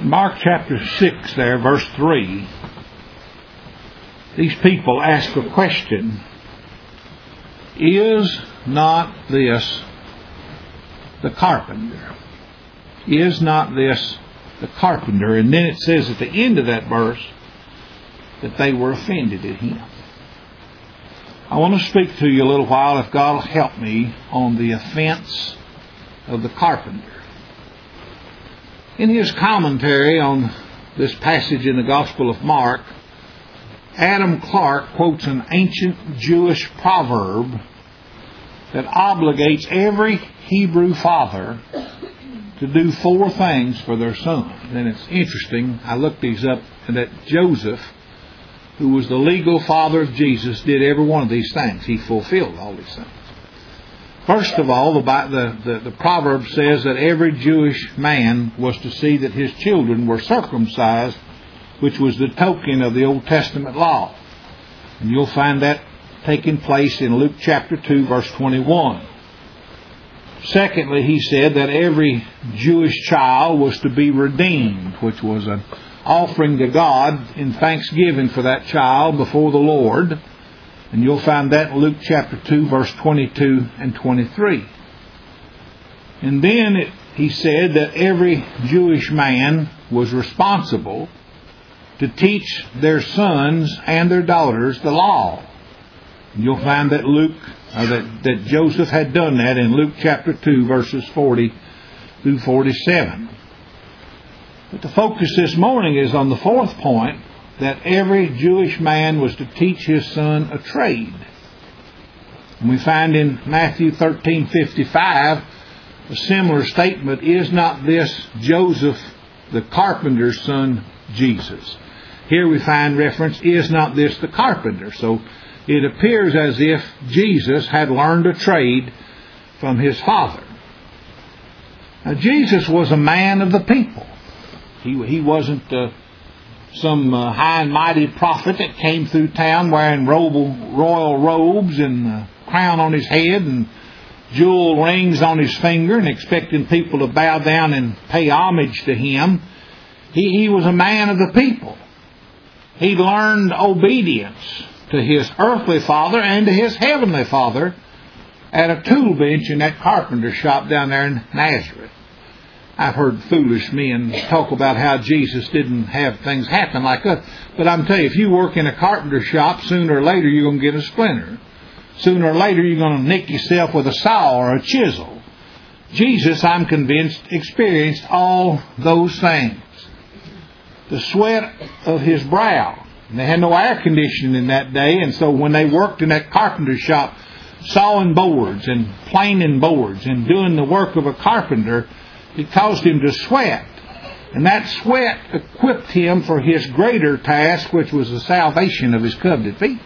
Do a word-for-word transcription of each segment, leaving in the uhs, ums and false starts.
Mark chapter six there, verse three, these people ask a question. Is not this the carpenter? Is not this the carpenter? And then it says at the end of that verse that they were offended at him. I want to speak to you a little while, if God will help me, on the offense of the carpenter. In his commentary on this passage in the Gospel of Mark, Adam Clarke quotes an ancient Jewish proverb that obligates every Hebrew father to do four things for their son. And it's interesting, I looked these up, and that Joseph, who was the legal father of Jesus, did every one of these things. He fulfilled all these things. First of all, the, the, the, the proverb says that every Jewish man was to see that his children were circumcised, which was the token of the Old Testament law. And you'll find that taking place in Luke chapter two, verse twenty-one. Secondly, he said that every Jewish child was to be redeemed, which was an offering to God in thanksgiving for that child before the Lord. And you'll find that in Luke chapter two, verse twenty-two and twenty-three. And then it, he said that every Jewish man was responsible to teach their sons and their daughters the law. And you'll find that Luke, or that, that Joseph had done that in Luke chapter two, verses forty through forty-seven. But the focus this morning is on the fourth point, that every Jewish man was to teach his son a trade. And we find in Matthew thirteen fifty-five a similar statement, is not this Joseph the carpenter's son Jesus? Here we find reference, is not this the carpenter? So it appears as if Jesus had learned a trade from his father. Now Jesus was a man of the people. He, he wasn't uh, some uh, high and mighty prophet that came through town wearing royal, royal robes and a crown on his head and jewel rings on his finger and expecting people to bow down and pay homage to him. He, he was a man of the people. He learned obedience to his earthly father and to his heavenly father at a tool bench in that carpenter shop down there in Nazareth. I've heard foolish men talk about how Jesus didn't have things happen like that. But I'm telling you, if you work in a carpenter shop, sooner or later you're going to get a splinter. Sooner or later you're going to nick yourself with a saw or a chisel. Jesus, I'm convinced, experienced all those things. The sweat of his brow. And they had no air conditioning in that day, and so when they worked in that carpenter shop, sawing boards and planing boards and doing the work of a carpenter, it caused him to sweat. And that sweat equipped him for his greater task, which was the salvation of his covenant people.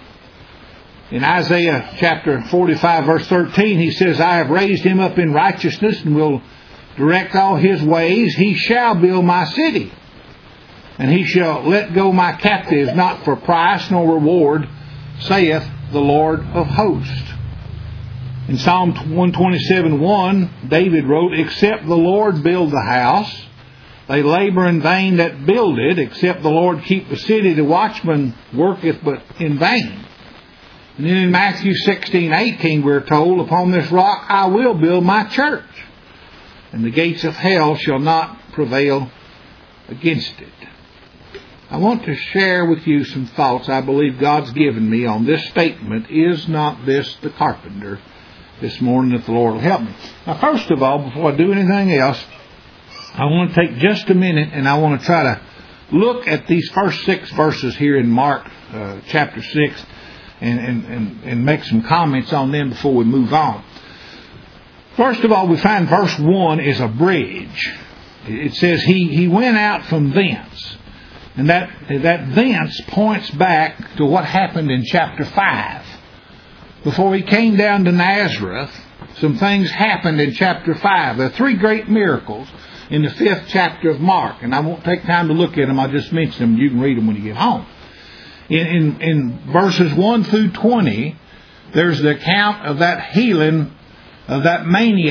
In Isaiah chapter forty-five, verse thirteen, he says, I have raised him up in righteousness and will direct all his ways. He shall build my city, and he shall let go my captives, not for price nor reward, saith the Lord of hosts. In Psalm one twenty-seven one, David wrote, except the Lord build the house, they labor in vain that build it. Except the Lord keep the city, the watchman worketh but in vain. And then in Matthew sixteen eighteen, we're told, upon this rock I will build my church, and the gates of hell shall not prevail against it. I want to share with you some thoughts I believe God's given me on this statement, is not this the carpenter, this morning, if the Lord will help me. Now, first of all, before I do anything else, I want to take just a minute and I want to try to look at these first six verses here in Mark uh, chapter six and, and, and, and make some comments on them before we move on. First of all, we find verse one is a bridge. It says, he, he went out from thence. And that, that thence points back to what happened in chapter five. Before he came down to Nazareth, some things happened in chapter five. There are three great miracles in the fifth chapter of Mark. And I won't take time to look at them. I'll just mention them. You can read them when you get home. In, in, in verses one through twenty, there's the account of that healing of that maniac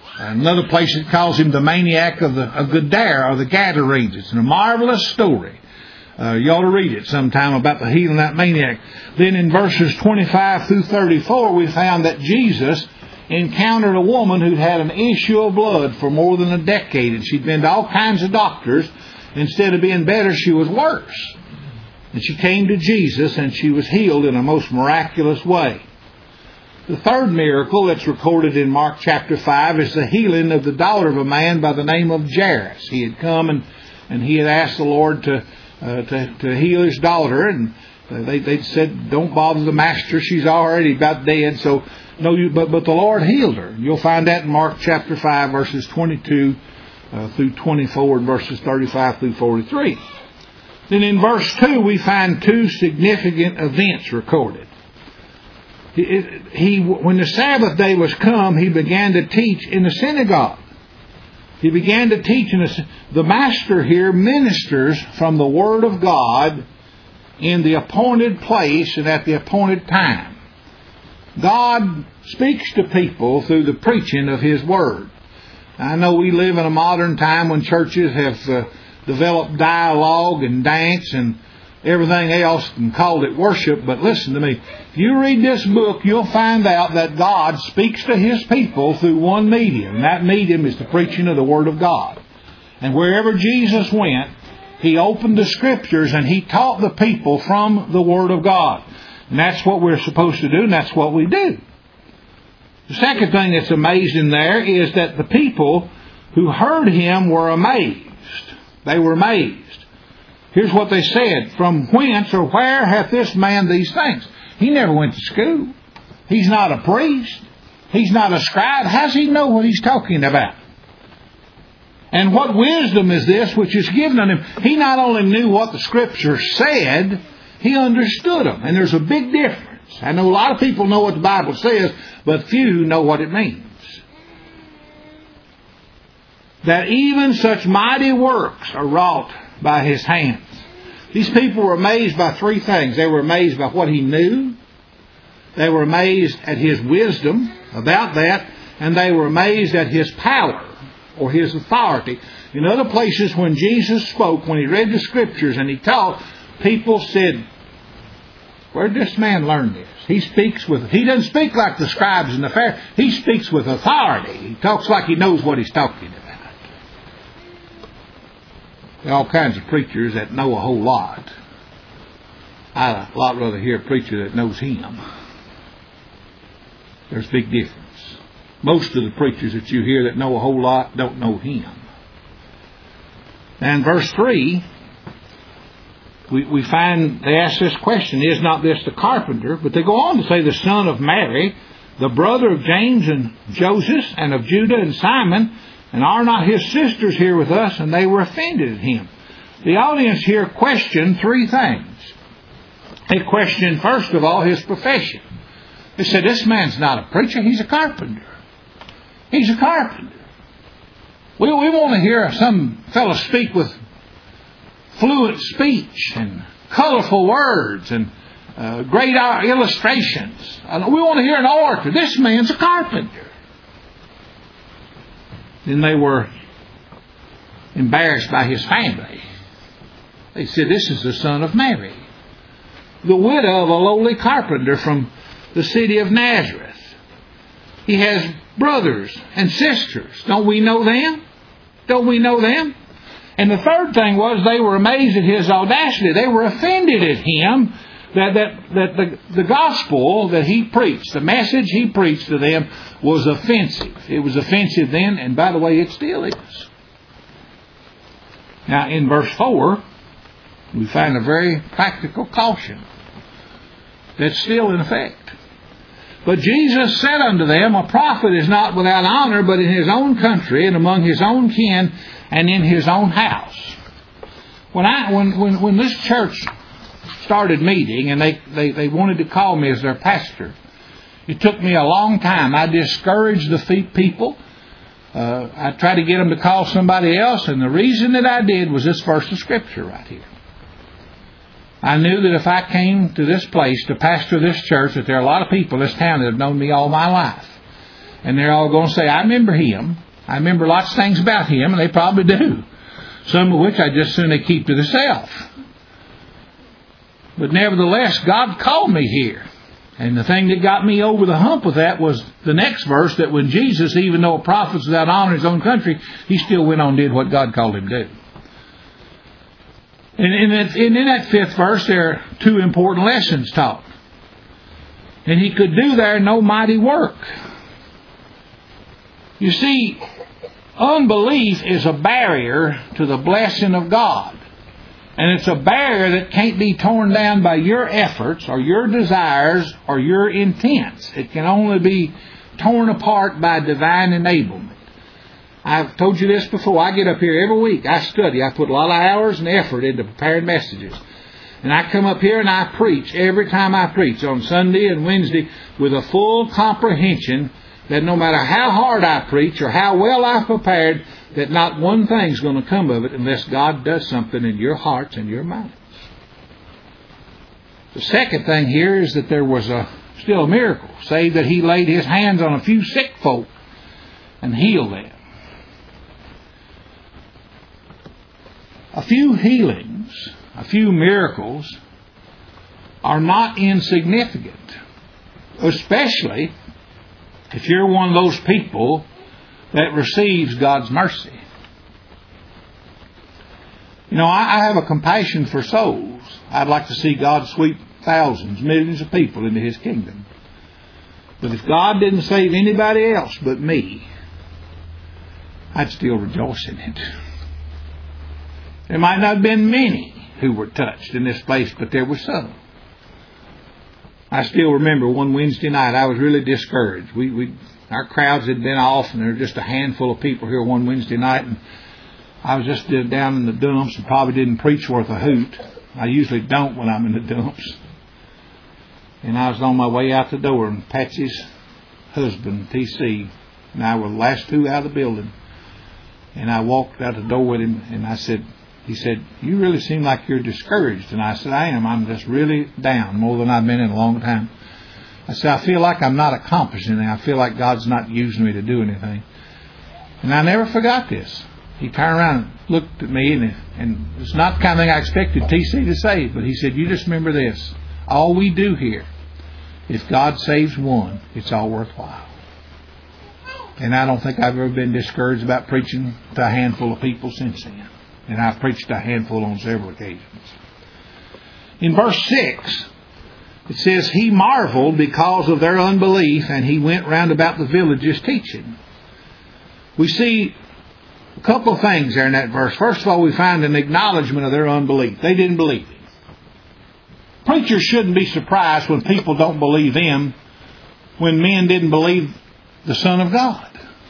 Another place it calls him the maniac of the of Gadara or the Gadarenes. It's a marvelous story. Uh, you ought to read it sometime about the healing of that maniac. Then in verses twenty-five through thirty-four, we found that Jesus encountered a woman who'd had an issue of blood for more than a decade, and she'd been to all kinds of doctors. Instead of being better, she was worse. And she came to Jesus, and she was healed in a most miraculous way. The third miracle that's recorded in Mark chapter five is the healing of the daughter of a man by the name of Jairus. He had come and, and he had asked the Lord to, uh, to, to heal his daughter, and they they said, "Don't bother the master; she's already about dead." So no, you, but but the Lord healed her. You'll find that in Mark chapter five, verses twenty-two uh, through twenty-four, and verses thirty-five through forty-three. Then in verse two, we find two significant events recorded. He, he, when the Sabbath day was come, he began to teach in the synagogue. He began to teach in the, the Master here ministers from the Word of God in the appointed place and at the appointed time. God speaks to people through the preaching of His Word. I know we live in a modern time when churches have uh, developed dialogue and dance and everything else and called it worship, but listen to me. If you read this book, you'll find out that God speaks to His people through one medium, and that medium is the preaching of the Word of God. And wherever Jesus went, He opened the Scriptures and He taught the people from the Word of God. And that's what we're supposed to do, and that's what we do. The second thing that's amazing there is that the people who heard Him were amazed. They were amazed. Here's what they said. "From whence or where hath this man these things?" He never went to school. He's not a priest. He's not a scribe. How does he know what he's talking about? And what wisdom is this which is given unto him? He not only knew what the Scripture said, he understood them. And there's a big difference. I know a lot of people know what the Bible says, but few know what it means. That even such mighty works are wrought by His hands. These people were amazed by three things. They were amazed by what He knew. They were amazed at His wisdom about that. And they were amazed at His power or His authority. In other places, when Jesus spoke, when He read the Scriptures and He taught, people said, "Where did this man learn this? He speaks with, he doesn't speak like the scribes and the Pharisees. He speaks with authority. He talks like he knows what he's talking about." There are all kinds of preachers that know a whole lot. I'd a lot rather hear a preacher that knows Him. There's a big difference. Most of the preachers that you hear that know a whole lot don't know Him. And verse three, we, we find they ask this question, "Is not this the carpenter?" But they go on to say, "The son of Mary, the brother of James and Joseph, and of Judah and Simon, and are not his sisters here with us?" And they were offended at Him. The audience here questioned three things. They questioned, first of all, His profession. They said, "This man's not a preacher, he's a carpenter. He's a carpenter. We, we want to hear some fellow speak with fluent speech and colorful words and uh, great illustrations. We want to hear an orator. This man's a carpenter." Then they were embarrassed by His family. They said, "This is the son of Mary, the widow of a lowly carpenter from the city of Nazareth. He has brothers and sisters. Don't we know them? Don't we know them?" And the third thing was they were amazed at His audacity. They were offended at Him that, that, that the, the gospel that He preached, the message He preached to them was offensive. It was offensive then, and by the way, it still is. Now in verse four, we find a very practical caution that's still in effect. "But Jesus said unto them, A prophet is not without honor, but in his own country, and among his own kin, and in his own house." When I when when, when this church started meeting, and they, they, they wanted to call me as their pastor, it took me a long time. I discouraged the people. Uh, I tried to get them to call somebody else, and the reason that I did was this verse of Scripture right here. I knew that if I came to this place to pastor this church, that there are a lot of people in this town that have known me all my life. And they're all going to say, I remember him. I remember lots of things about him, and they probably do. Some of which I just soon they keep to themselves. But nevertheless, God called me here. And the thing that got me over the hump with that was the next verse, that when Jesus, even though a prophet was without honor in his own country, he still went on and did what God called him to do. And in that, and in that fifth verse, there are two important lessons taught. And he could do there no mighty work. You see, unbelief is a barrier to the blessing of God. And it's a barrier that can't be torn down by your efforts or your desires or your intents. It can only be torn apart by divine enablement. I've told you this before. I get up here every week. I study. I put a lot of hours and effort into preparing messages. And I come up here and I preach every time I preach on Sunday and Wednesday with a full comprehension that no matter how hard I preach or how well I've prepared, that not one thing's going to come of it unless God does something in your hearts and your minds. The second thing here is that there was a still a miracle, save that he laid his hands on a few sick folk and healed them. A few healings, a few miracles are not insignificant, especially if you're one of those people that receives God's mercy. You know, I, I have a compassion for souls. I'd like to see God sweep thousands, millions of people into His kingdom. But if God didn't save anybody else but me, I'd still rejoice in it. There might not have been many who were touched in this place, but there were some. I still remember one Wednesday night I was really discouraged. We, we, our crowds had been off, and there were just a handful of people here one Wednesday night, and I was just down in the dumps and probably didn't preach worth a hoot. I usually don't when I'm in the dumps. And I was on my way out the door, and Patsy's husband, T C, and I were the last two out of the building. And I walked out the door with him, and I said, he said, "You really seem like you're discouraged." And I said, "I am. I'm just really down, more than I've been in a long time." I said, "I feel like I'm not accomplishing anything. I feel like God's not using me to do anything." And I never forgot this. He turned around and looked at me, and, and it's not the kind of thing I expected T C to say, but he said, "You just remember this. All we do here, if God saves one, it's all worthwhile." And I don't think I've ever been discouraged about preaching to a handful of people since then. And I've preached to a handful on several occasions. In verse six, it says, "He marveled because of their unbelief, and he went round about the villages teaching." We see a couple of things there in that verse. First of all, we find an acknowledgement of their unbelief. They didn't believe him. Preachers shouldn't be surprised when people don't believe them, when men didn't believe the Son of God.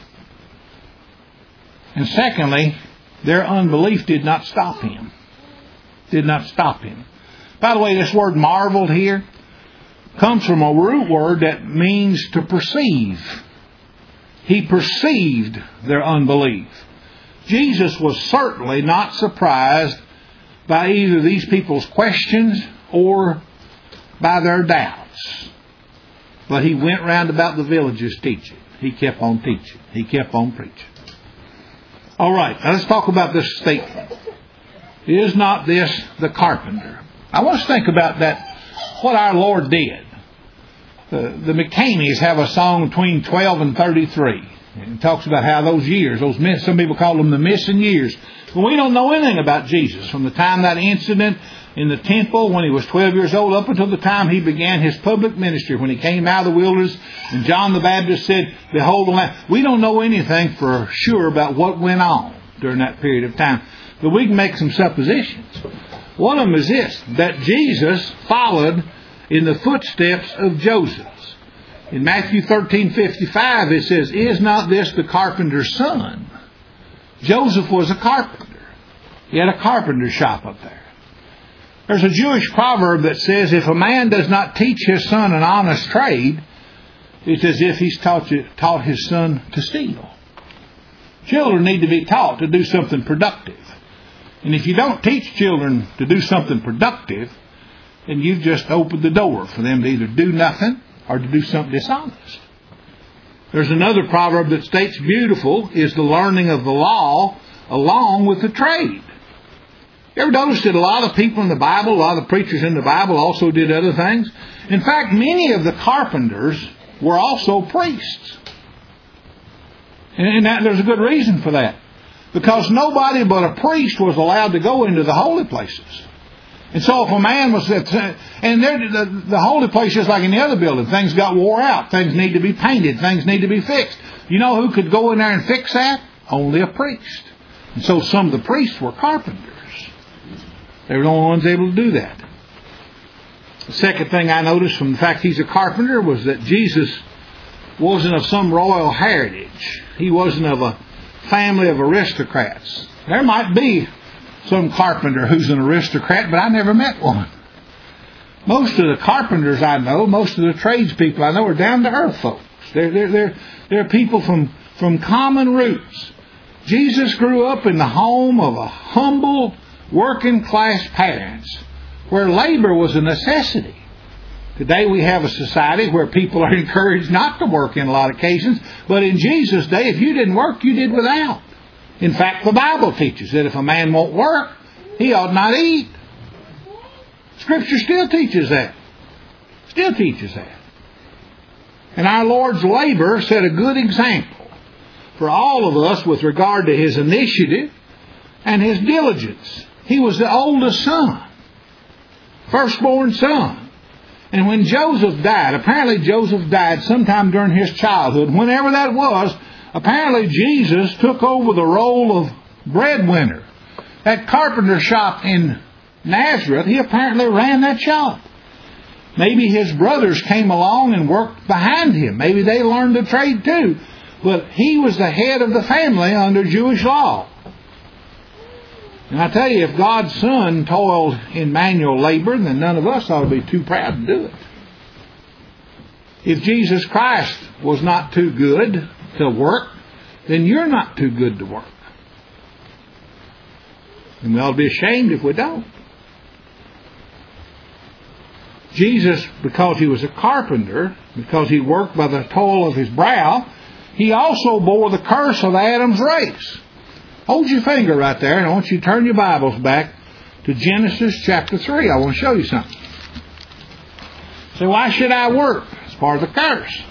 And secondly, their unbelief did not stop him. Did not stop him. By the way, this word marveled here comes from a root word that means to perceive. He perceived their unbelief. Jesus was certainly not surprised by either these people's questions or by their doubts. But he went round about the villages teaching. He kept on teaching. He kept on preaching. All right, now let's talk about this statement. Is not this the carpenter? I want us to think about that, what our Lord did. The, the McCameys have a song between twelve and thirty-three. And it talks about how those years, those miss, some people call them the missing years. But we don't know anything about Jesus from the time that incident in the temple when he was twelve years old up until the time he began his public ministry, when he came out of the wilderness and John the Baptist said, "Behold the Lamb." We don't know anything for sure about what went on during that period of time. But we can make some suppositions. One of them is this, that Jesus followed in the footsteps of Joseph. In Matthew thirteen fifty-five it says, "Is not this the carpenter's son?" Joseph was a carpenter. He had a carpenter shop up there. There's a Jewish proverb that says, if a man does not teach his son an honest trade, it's as if he's taught, you, taught his son to steal. Children need to be taught to do something productive. And if you don't teach children to do something productive, then you've just opened the door for them to either do nothing or to do something dishonest. There's another proverb that states beautiful is the learning of the law along with the trade. You ever noticed that a lot of people in the Bible, a lot of the preachers in the Bible also did other things? In fact, many of the carpenters were also priests. And that, there's a good reason for that. Because nobody but a priest was allowed to go into the holy places. And so if a man was... And the, the holy place, just like in the other building, things got wore out. Things need to be painted. Things need to be fixed. You know who could go in there and fix that? Only a priest. And so some of the priests were carpenters. They were the only ones able to do that. The second thing I noticed from the fact he's a carpenter was that Jesus wasn't of some royal heritage. He wasn't of a family of aristocrats. There might be some carpenter who's an aristocrat, but I never met one. Most of the carpenters I know, most of the tradespeople I know are down-to-earth folks. They're, they're, they're, they're people from, from common roots. Jesus grew up in the home of a humble, working-class parents where labor was a necessity. Today we have a society where people are encouraged not to work in a lot of occasions, but in Jesus' day, if you didn't work, you did without. In fact, the Bible teaches that if a man won't work, he ought not eat. Scripture still teaches that. Still teaches that. And our Lord's labor set a good example for all of us with regard to His initiative and His diligence. He was the oldest son, firstborn son. And when Joseph died, apparently Joseph died sometime during his childhood. Whenever that was, apparently Jesus took over the role of breadwinner. That carpenter shop in Nazareth, he apparently ran that shop. Maybe his brothers came along and worked behind him. Maybe they learned the trade too. But he was the head of the family under Jewish law. And I tell you, if God's Son toiled in manual labor, then none of us ought to be too proud to do it. If Jesus Christ was not too good to work, then you're not too good to work. And we ought to be ashamed if we don't. Jesus, because He was a carpenter, because He worked by the toil of His brow, He also bore the curse of Adam's race. Hold your finger right there, and I want you to turn your Bibles back to Genesis chapter three. I want to show you something. So why should I work? It's part of the curse.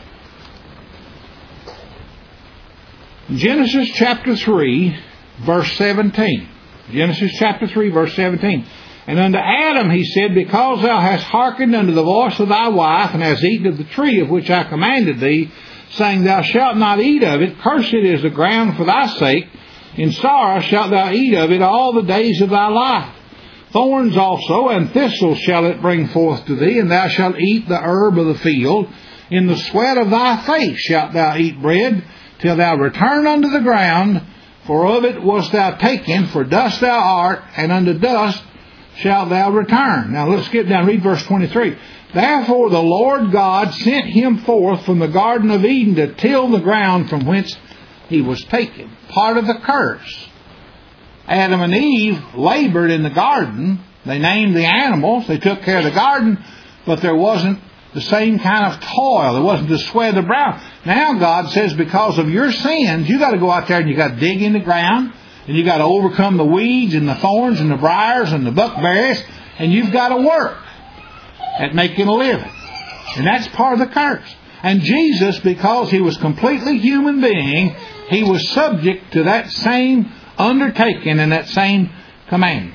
Genesis chapter three, verse seventeen. Genesis chapter three, verse seventeen. And unto Adam he said, because thou hast hearkened unto the voice of thy wife, and hast eaten of the tree of which I commanded thee, saying, thou shalt not eat of it, cursed is the ground for thy sake. In sorrow shalt thou eat of it all the days of thy life. Thorns also and thistles shall it bring forth to thee, and thou shalt eat the herb of the field. In the sweat of thy face shalt thou eat bread, till thou return unto the ground, for of it wast thou taken, for dust thou art, and unto dust shalt thou return. Now let's get down, read verse twenty-three. Therefore the Lord God sent him forth from the Garden of Eden to till the ground from whence he was taken. Part of the curse. Adam and Eve labored in the garden. They named the animals. They took care of the garden. But there wasn't the same kind of toil. There wasn't the sweat of the brow. Now God says because of your sins, you got to go out there and you got to dig in the ground. And you got to overcome the weeds and the thorns and the briars and the buckberries. And you've got to work at making a living. And that's part of the curse. And Jesus, because He was completely human being, He was subject to that same undertaking and that same commandment.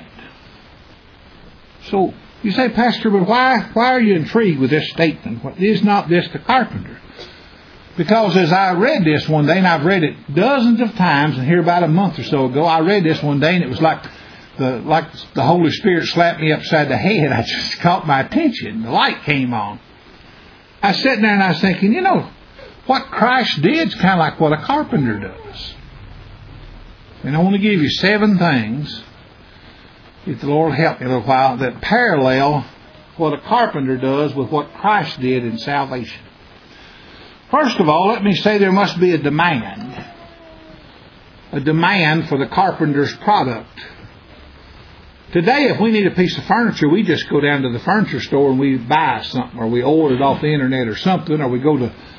So, you say, Pastor, but why, why are you intrigued with this statement? What, is not this the carpenter? Because as I read this one day, and I've read it dozens of times, and here about a month or so ago, I read this one day, and it was like the like the Holy Spirit slapped me upside the head. I just caught my attention. The light came on. I was sitting there and I was thinking, you know, what Christ did is kind of like what a carpenter does. And I want to give you seven things, if the Lord help me a little while, that parallel what a carpenter does with what Christ did in salvation. First of all, let me say there must be a demand. A demand for the carpenter's product. Today, if we need a piece of furniture, we just go down to the furniture store and we buy something, or we order it off the internet or something, or we go to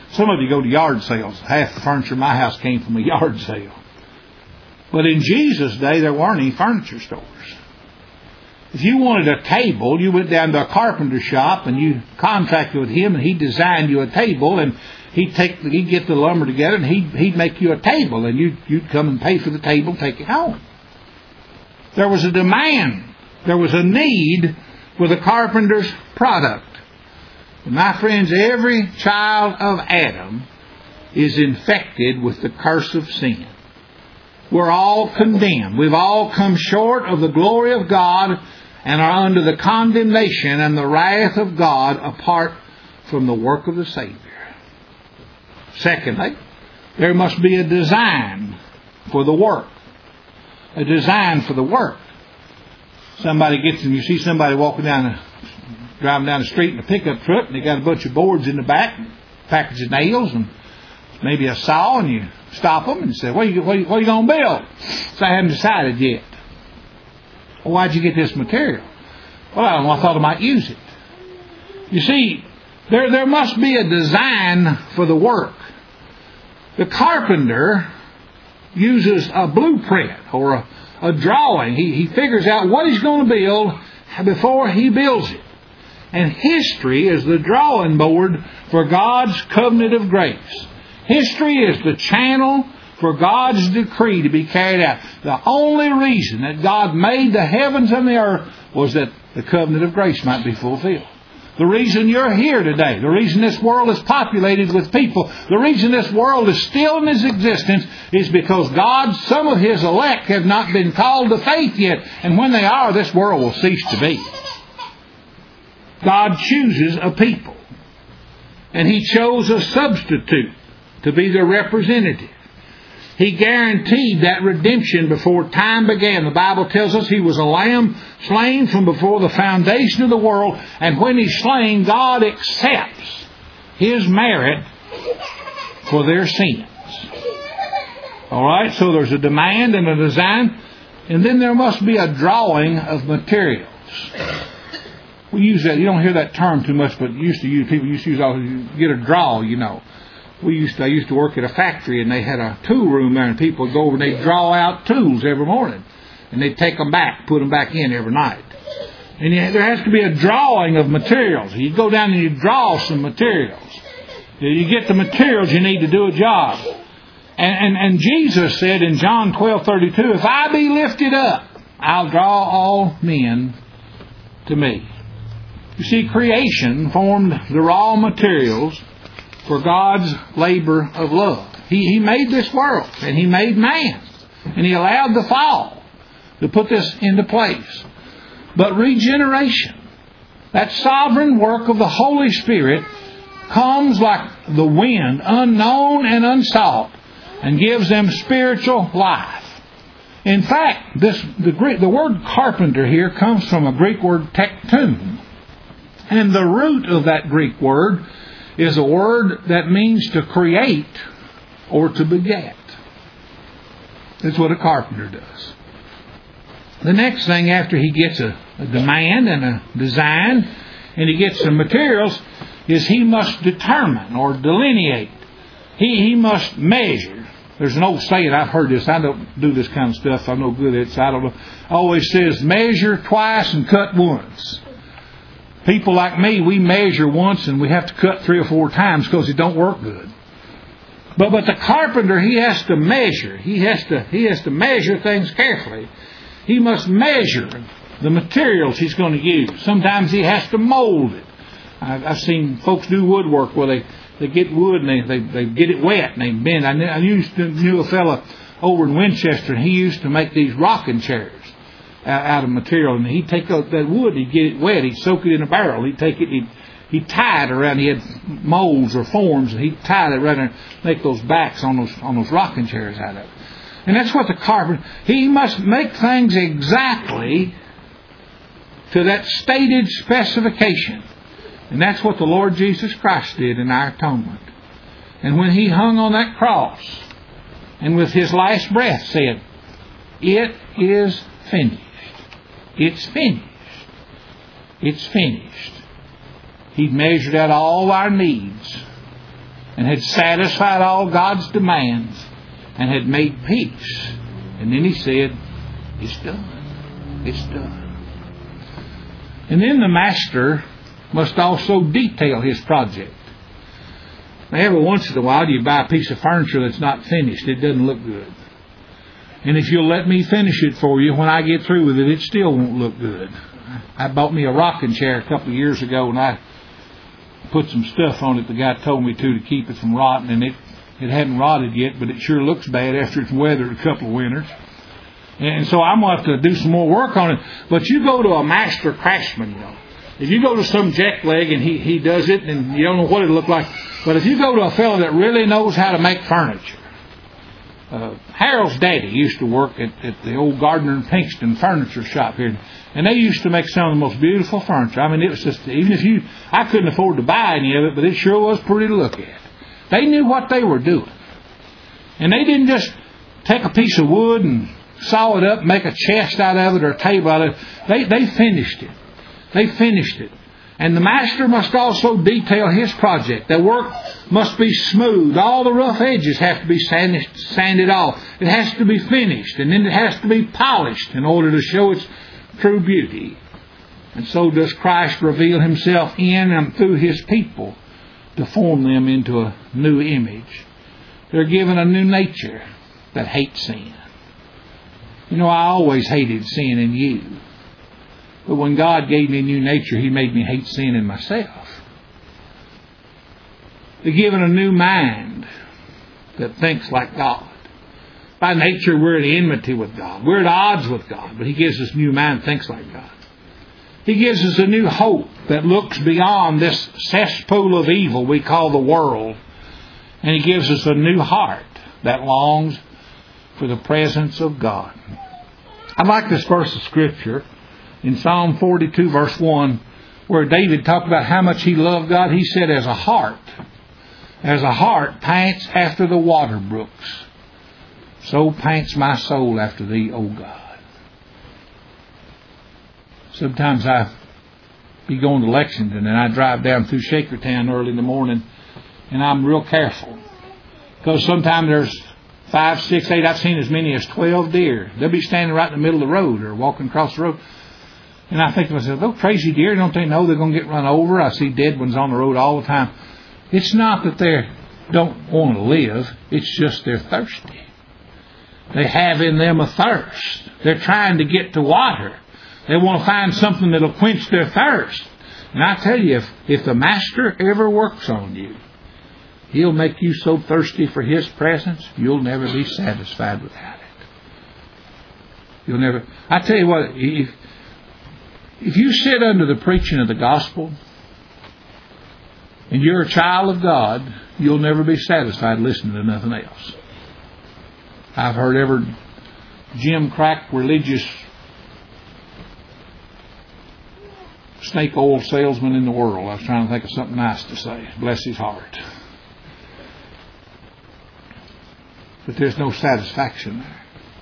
Some of you go to yard sales. Half the furniture in my house came from a yard sale. But in Jesus' day, there weren't any furniture stores. If you wanted a table, you went down to a carpenter shop and you contracted with him, and he designed you a table, and he'd take, he'd get the lumber together, and he'd, he'd make you a table, and you'd, you'd come and pay for the table and take it home. There was a demand. There was a need for the carpenter's product. And my friends, every child of Adam is infected with the curse of sin. We're all condemned. We've all come short of the glory of God and are under the condemnation and the wrath of God apart from the work of the Savior. Secondly, there must be a design for the work. A design for the work. Somebody gets them, you see somebody walking down the, driving down the street in a pickup truck, and they got a bunch of boards in the back, package of nails, and maybe a saw, and you stop them and say, what are you, what are you, what are you going to build? So I haven't decided yet. Well, why'd you get this material? Well, I don't know, I thought I might use it. You see, there, there must be a design for the work. The carpenter uses a blueprint or a, a drawing. He, he figures out what he's going to build before he builds it. And history is the drawing board for God's covenant of grace. History is the channel for God's decree to be carried out. The only reason that God made the heavens and the earth was that the covenant of grace might be fulfilled. The reason you're here today, the reason this world is populated with people, the reason this world is still in its existence is because God, some of His elect have not been called to faith yet. And when they are, this world will cease to be. God chooses a people. And He chose a substitute to be their representative. He guaranteed that redemption before time began. The Bible tells us He was a lamb slain from before the foundation of the world. And when He's slain, God accepts His merit for their sins. Alright, so there's a demand and a design. And then there must be a drawing of materials. We use that, you don't hear that term too much, but used to use, people used to use, all, get a draw, you know. We used to, I used to work at a factory, and they had a tool room there, and people would go over and they'd draw out tools every morning. And they'd take them back, put them back in every night. And you, there has to be a drawing of materials. You go down and you draw some materials. You get the materials you need to do a job. And, and, and Jesus said in John twelve thirty-two, if I be lifted up, I'll draw all men to me. You see, creation formed the raw materials for God's labor of love. He, he made this world, and He made man, and He allowed the fall to put this into place. But regeneration, that sovereign work of the Holy Spirit, comes like the wind, unknown and unsought, and gives them spiritual life. In fact, this the Greek, the word carpenter here comes from a Greek word tekton. And the root of that Greek word is a word that means to create or to beget. That's what a carpenter does. The next thing after he gets a, a demand and a design and he gets some materials is he must determine or delineate. He, he must measure. There's an old saying, I've heard this, I don't do this kind of stuff, I'm no good at it, so I don't know. It always says, measure twice and cut once. People like me, we measure once and we have to cut three or four times because it don't work good. But but the carpenter, he has to measure. He has to he has to measure things carefully. He must measure the materials he's going to use. Sometimes he has to mold it. I've, I've seen folks do woodwork where they, they get wood and they, they, they get it wet and they bend. I, knew, I used to knew a fella over in Winchester, and he used to make these rocking chairs out of material, and he'd take that wood, he'd get it wet, he'd soak it in a barrel, he'd take it, he'd, he'd tie it around, he had molds or forms, and he'd tie it around and make those backs on those on those rocking chairs out of it. And that's what the carpenter, he must make things exactly to that stated specification. And that's what the Lord Jesus Christ did in our atonement. And when He hung on that cross, and with His last breath said, it is finished. It's finished. It's finished. He measured out all our needs. and had satisfied all God's demands and had made peace. And then he said, it's done. It's done. And then the master must also detail his project. Now, every once in a while you buy a piece of furniture that's not finished. It doesn't look good. And if you'll let me finish it for you, when I get through with it, it still won't look good. I bought me a rocking chair a couple of years ago, and I put some stuff on it the guy told me to to keep it from rotting, and it, it hadn't rotted yet, but it sure looks bad after it's weathered a couple of winters. And so I'm going to have to do some more work on it. But you go to a master craftsman, you know. If you go to some jackleg and he, he does it, and you don't know what it'll look like. But if you go to a fellow that really knows how to make furniture. Uh, Harold's daddy used to work at, at the old Gardner and Pinkston furniture shop here. And they used to make some of the most beautiful furniture. I mean, it was just, even if you, I couldn't afford to buy any of it, but it sure was pretty to look at. They knew what they were doing. And they didn't just take a piece of wood and saw it up, make a chest out of it or a table out of it. They, they finished it. They finished it. And the master must also detail his project. The work must be smooth. All the rough edges have to be sanded, sanded off. It has to be finished. And then it has to be polished in order to show its true beauty. And so does Christ reveal himself in and through his people to form them into a new image. They're given a new nature that hates sin. You know, I always hated sin in you. But when God gave me a new nature, he made me hate sin in myself. They're given a new mind that thinks like God. By nature, we're at enmity with God. We're at odds with God. But he gives us a new mind that thinks like God. He gives us a new hope that looks beyond this cesspool of evil we call the world. And he gives us a new heart that longs for the presence of God. I like this verse of Scripture in Psalm forty-two, verse one, where David talked about how much he loved God. He said, as a heart, as a heart pants after the water brooks, so pants my soul after thee, O God. Sometimes I be going to Lexington and I drive down through Shakertown early in the morning, and I'm real careful. Because sometimes there's five, six, eight, I've seen as many as twelve deer. They'll be standing right in the middle of the road or walking across the road. And I think to myself, those crazy deer, don't they know they're going to get run over? I see dead ones on the road all the time. It's not that they don't want to live. It's just they're thirsty. They have in them a thirst. They're trying to get to water. They want to find something that'll quench their thirst. And I tell you, if, if the Master ever works on you, he'll make you so thirsty for his presence, you'll never be satisfied without it. You'll never. I tell you what, if, if you sit under the preaching of the gospel and you're a child of God, you'll never be satisfied listening to nothing else. I've heard every Jim Crack religious snake oil salesman in the world. I was trying to think of something nice to say. Bless his heart. But there's no satisfaction there.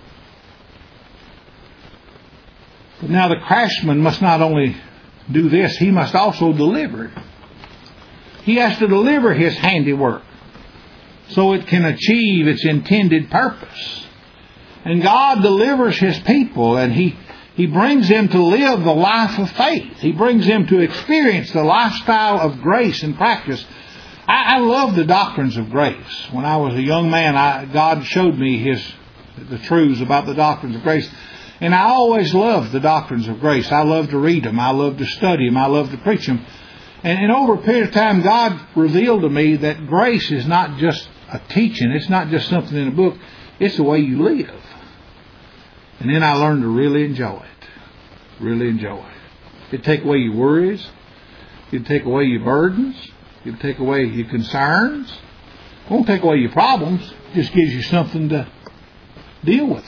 But now the craftsman must not only do this, he must also deliver. He has to deliver his handiwork so it can achieve its intended purpose. And God delivers his people, and he, he brings them to live the life of faith. He brings them to experience the lifestyle of grace and practice. I, I love the doctrines of grace. When I was a young man, I, God showed me his the truths about the doctrines of grace. And I always loved the doctrines of grace. I love to read them. I love to study them. I love to preach them. And, and over a period of time, God revealed to me that grace is not just a teaching. It's not just something in a book. It's the way you live. And then I learned to really enjoy it. Really enjoy it. It'd take away your worries. It'd take away your burdens. It'd take away your concerns. It won't take away your problems. It just gives you something to deal with.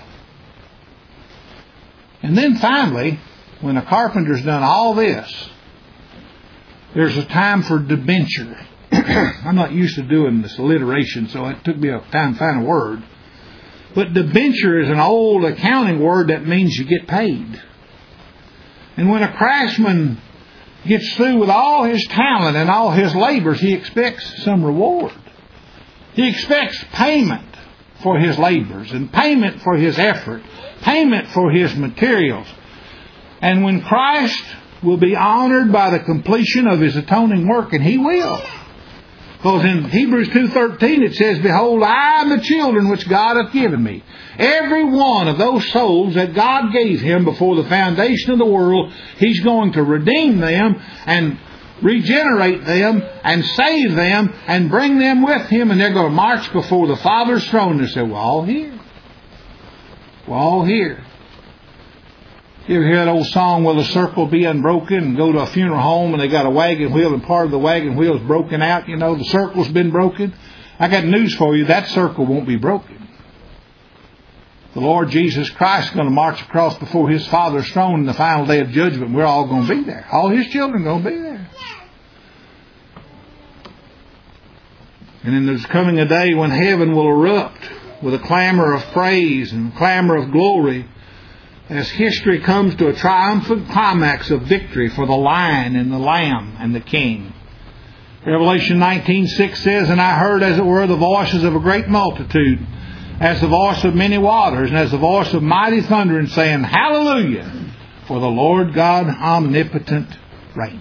And then finally, when a carpenter's done all this, there's a time for debenture. I'm not used to doing this alliteration, so it took me a time to find a word. But debenture is an old accounting word that means you get paid. And when a craftsman gets through with all his talent and all his labors, he expects some reward. He expects payment for his labors and payment for his effort, payment for his materials. And when Christ will be honored by the completion of his atoning work, and he will. Because in Hebrews two thirteen it says, Behold, I am the children which God hath given me. Every one of those souls that God gave him before the foundation of the world, he's going to redeem them and regenerate them and save them and bring them with him, and they're going to march before the Father's throne and say, we're all here. We're all here. You ever hear that old song, Will the Circle Be Unbroken? And go to a funeral home and they got a wagon wheel and part of the wagon wheel is broken out. You know, the circle's been broken. I got news for you. That circle won't be broken. The Lord Jesus Christ is going to march across before his Father's throne in the final day of judgment. We're all going to be there. All his children are going to be there. And then there's coming a day when heaven will erupt with a clamor of praise and clamor of glory, as history comes to a triumphant climax of victory for the Lion and the Lamb and the King. Revelation nineteen six says, And I heard as it were the voices of a great multitude, as the voice of many waters, and as the voice of mighty thundering, saying, Hallelujah, for the Lord God omnipotent reigneth.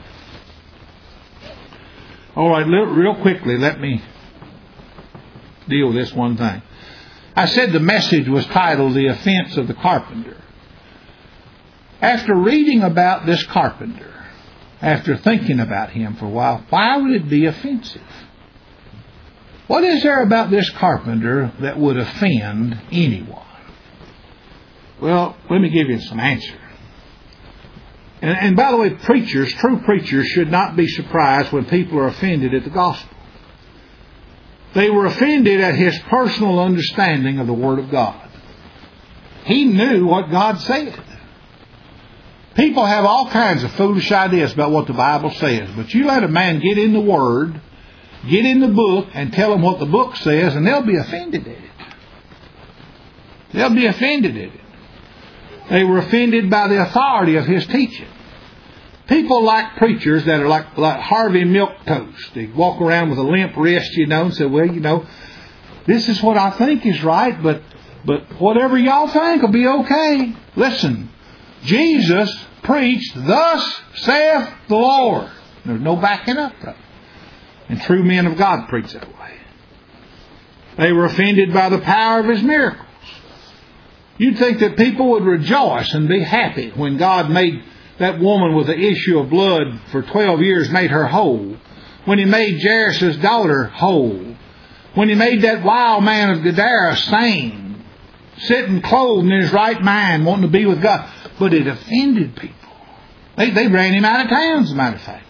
All right, real quickly, let me deal with this one thing. I said the message was titled, The Offense of the Carpenter. After reading about this carpenter, after thinking about him for a while, why would it be offensive? What is there about this carpenter that would offend anyone? Well, let me give you some answer. And, and by the way, preachers, true preachers, should not be surprised when people are offended at the gospel. They were offended at his personal understanding of the Word of God. He knew what God said. People have all kinds of foolish ideas about what the Bible says, but you let a man get in the Word, get in the book, and tell them what the book says, and they'll be offended at it. They'll be offended at it. They were offended by the authority of his teaching. People like preachers that are like, like Harvey Milquetoast. They walk around with a limp wrist, you know, and say, well, you know, this is what I think is right, but, but whatever y'all think will be okay. Listen. Jesus preached, Thus saith the Lord. There's no backing up, though. And true men of God preach that way. They were offended by the power of his miracles. You'd think that people would rejoice and be happy when God made that woman with the issue of blood for twelve years, made her whole. When he made Jairus' daughter whole. When he made that wild man of Gadara sane, sitting clothed in his right mind, wanting to be with God. But it offended people. They, they ran him out of town, as a matter of fact.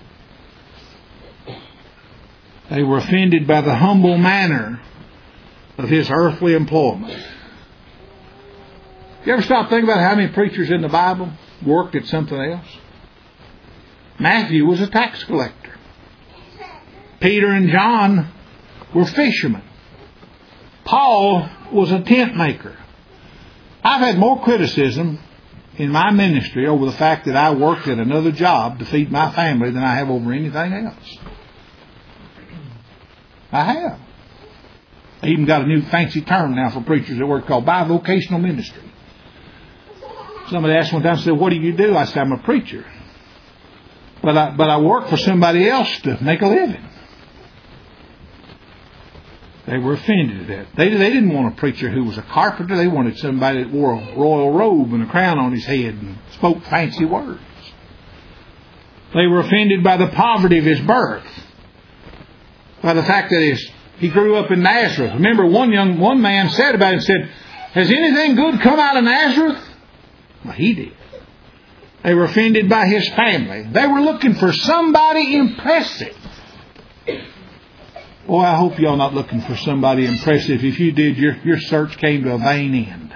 They were offended by the humble manner of his earthly employment. You ever stop thinking about how many preachers in the Bible worked at something else? Matthew was a tax collector. Peter and John were fishermen. Paul was a tent maker. I've had more criticism in my ministry over the fact that I worked at another job to feed my family than I have over anything else. I have. I even got a new fancy term now for preachers that work called bivocational ministry. Somebody asked one time, said, what do you do? I said, I'm a preacher. But I, but I work for somebody else to make a living. They were offended at that. They, they didn't want a preacher who was a carpenter. They wanted somebody that wore a royal robe and a crown on his head and spoke fancy words. They were offended by the poverty of his birth. By the fact that his, he grew up in Nazareth. Remember, one young one man said about it, said, has anything good come out of Nazareth? Well, he did. They were offended by his family. They were looking for somebody impressive. Boy, I hope y'all not looking for somebody impressive. If you did, your, your search came to a vain end.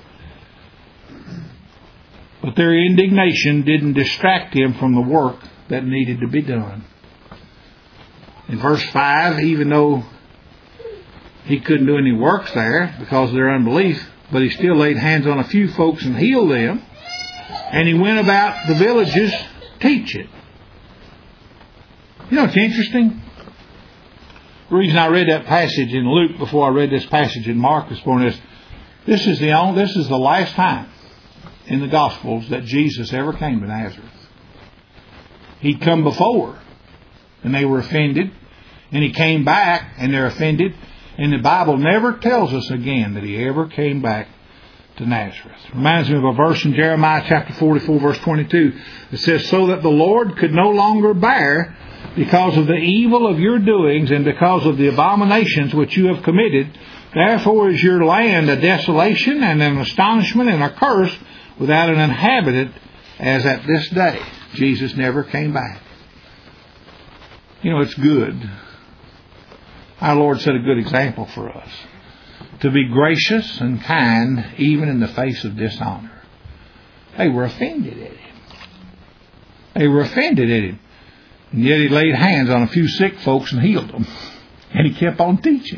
But their indignation didn't distract him from the work that needed to be done. In verse five, even though he couldn't do any works there because of their unbelief, but he still laid hands on a few folks and healed them. And he went about the villages teaching. You know, it's interesting. The reason I read that passage in Luke before I read this passage in Mark this morning is this is the only, this is the last time in the Gospels that Jesus ever came to Nazareth. He'd come before and they were offended, and He came back and they're offended, and the Bible never tells us again that He ever came back to Nazareth. Reminds me of a verse in Jeremiah chapter forty-four verse twenty-two that says, so that the Lord could no longer bear because of the evil of your doings and because of the abominations which you have committed. Therefore is your land a desolation and an astonishment and a curse without an inhabitant as at this day. Jesus never came back. You know, it's good. Our Lord set a good example for us. To be gracious and kind even in the face of dishonor. They were offended at Him. They were offended at Him. And yet He laid hands on a few sick folks and healed them. And He kept on teaching.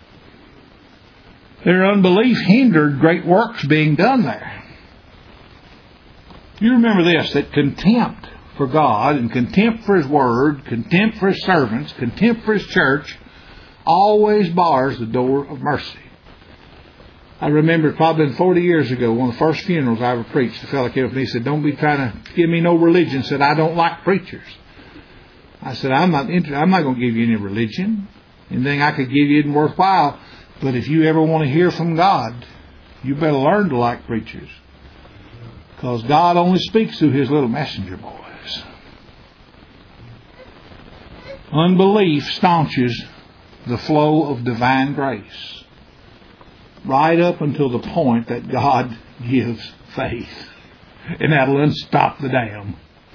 Their unbelief hindered great works being done there. You remember this, that contempt for God and contempt for His Word, contempt for His servants, contempt for His church always bars the door of mercy. I remember probably forty years ago, one of the first funerals I ever preached, a fellow came up and he said, don't be trying to give me no religion. Said, I don't like preachers. I said, I'm not interested. I'm not going to give you any religion. Anything I could give you isn't worthwhile. But if you ever want to hear from God, you better learn to like preachers. Because God only speaks through His little messenger boys. Unbelief staunches the flow of divine grace. Right up until the point that God gives faith. And that'll unstop the dam.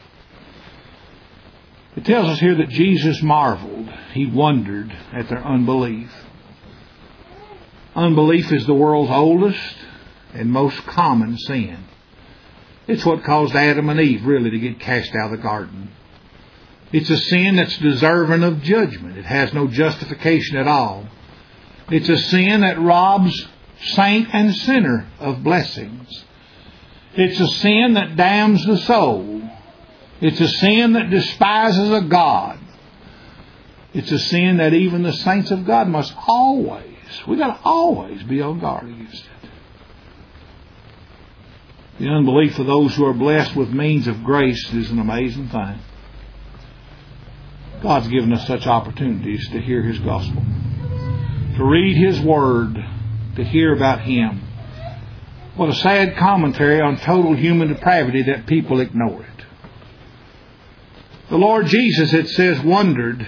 It tells us here that Jesus marveled. He wondered at their unbelief. Unbelief is the world's oldest and most common sin. It's what caused Adam and Eve really to get cast out of the garden. It's a sin that's deserving of judgment. It has no justification at all. It's a sin that robs saint and sinner of blessings. It's a sin that damns the soul. It's a sin that despises a God. It's a sin that even the saints of God must always, we got to always be on guard against it. The unbelief of those who are blessed with means of grace is an amazing thing. God's given us such opportunities to hear His gospel, to read His Word, to hear about Him. What a sad commentary on total human depravity that people ignore it. The Lord Jesus, it says, wondered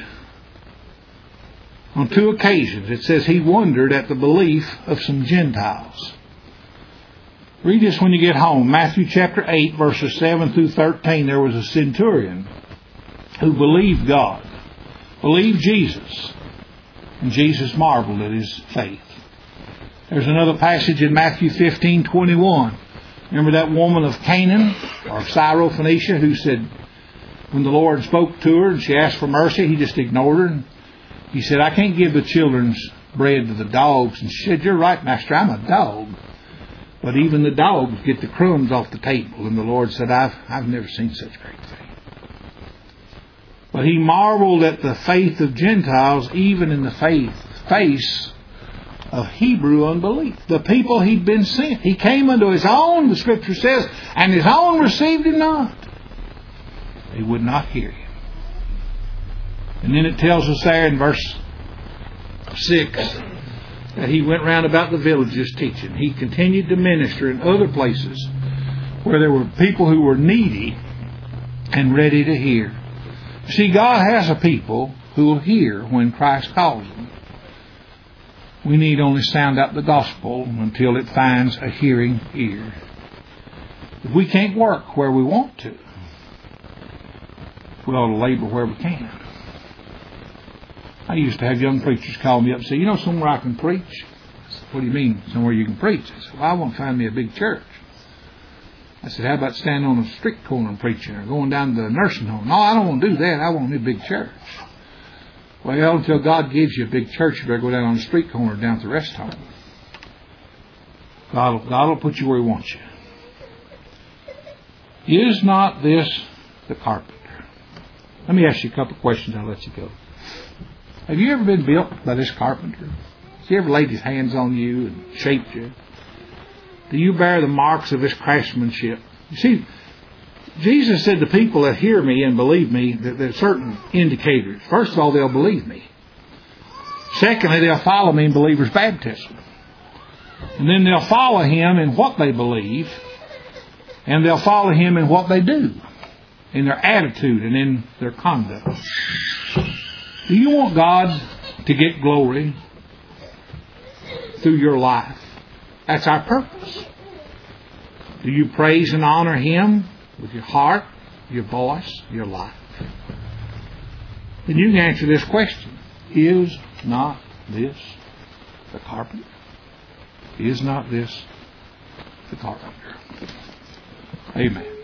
on two occasions. It says He wondered at the belief of some Gentiles. Read this when you get home. Matthew chapter eight, verses seven through thirteen. There was a centurion who believed God, believed Jesus, and Jesus marveled at his faith. There's another passage in Matthew fifteen twenty-one. Remember that woman of Canaan, or Syrophoenicia, who said, when the Lord spoke to her and she asked for mercy, He just ignored her. And He said, I can't give the children's bread to the dogs. And she said, you're right, Master, I'm a dog. But even the dogs get the crumbs off the table. And the Lord said, I've, I've never seen such great faith. But He marveled at the faith of Gentiles, even in the faith, face of Hebrew unbelief. The people He'd been sent. He came unto His own, the Scripture says, and His own received Him not. They would not hear Him. And then it tells us there in verse six that He went round about the villages teaching. He continued to minister in other places where there were people who were needy and ready to hear. See, God has a people who will hear when Christ calls them. We need only sound out the gospel until it finds a hearing ear. If we can't work where we want to, we ought to labor where we can. I used to have young preachers call me up and say, you know somewhere I can preach? I said, what do you mean, somewhere you can preach? I said, well, I want to find me a big church. I said, how about standing on a street corner and preaching, or going down to the nursing home? No, I don't want to do that. I want a big church. Well, until God gives you a big church, you better go down on the street corner or down at the rest home. God will, God will put you where He wants you. Is not this the carpenter? Let me ask you a couple of questions, I'll let you go. Have you ever been built by this carpenter? Has he ever laid his hands on you and shaped you? Do you bear the marks of his craftsmanship? You see, Jesus said the people that hear me and believe me, that there are certain indicators. First of all, they'll believe me. Secondly, they'll follow me in believer's baptism. And then they'll follow him in what they believe. And they'll follow him in what they do. In their attitude and in their conduct. Do you want God to get glory through your life? That's our purpose. Do you praise and honor him with your heart, your voice, your life? Then you can answer this question. Is not this the carpenter? Is not this the carpenter? Amen.